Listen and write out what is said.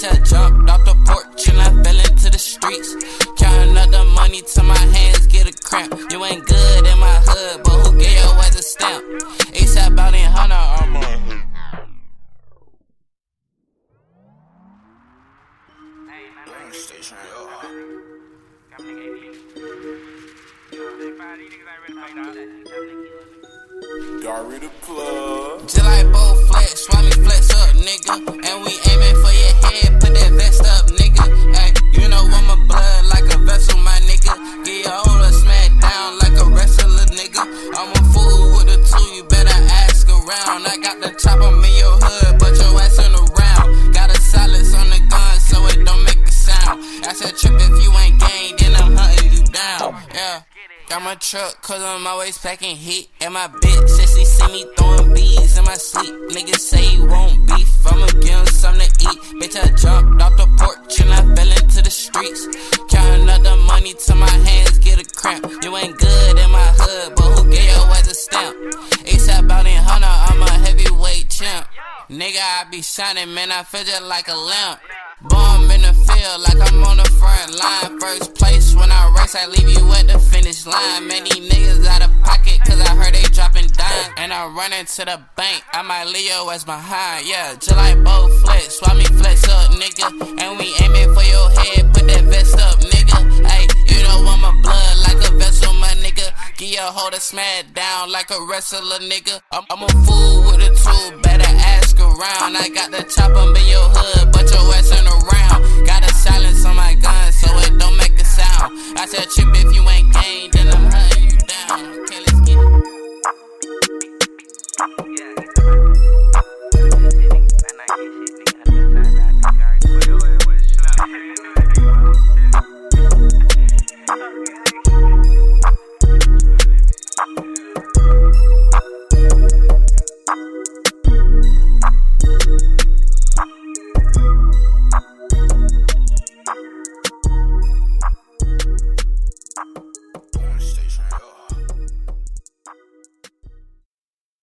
I jumped off the porch and I fell into the streets. Counting up the money till my hands get a cramp. You ain't good in my hood, but who gave your ass a stamp? ASAP Bounty Hunter, I'm on. Station, yo. Gary the plug. Just like Bo Flex, swap me flex up, nigga. And we aiming for your head, put that vest up, nigga. Ay, you know I'm a blood like a vessel, my nigga. Get your holder smack down like a wrestler, nigga. I'm a fool with a tool, you better ask around. I got the chopper in your hood, but your ass in around. Got a silence on the gun so it don't make a sound. I said trip if you ain't gang, then I'm hunting you down, yeah. Got my truck, cause I'm always packing heat. And my bitch says she see me throwing bees in my sleep. Niggas say he won't beef, I'ma give him something to eat. Bitch, I jumped off the porch and I fell into the streets. Counting up the money till my hands get a cramp. You ain't good in my hood, but who gave your ass a stamp? ASAP Bounty Hunter, I'm a heavyweight champ. Nigga, I be shining, man, I feel just like a lamp. Bomb in the field like I'm on the front line. First place when I race, I leave you at the finish line. Man, these niggas out of pocket, cause I heard they dropping dimes. And I'm running to the bank, I might leave your ass behind. Yeah, just like Bo Flex, swap me flex up, nigga. And we aiming for your head, put that vest up, nigga. Ay, you know I'm a blood like a vessel, my nigga. Get your holder smack down like a wrestler, nigga. I'm a fool with a tool, better ask around. I got the chopper in your hood, but your ass in around. Got a silence on my gun so it don't make a sound. I said trip if you ain't gang.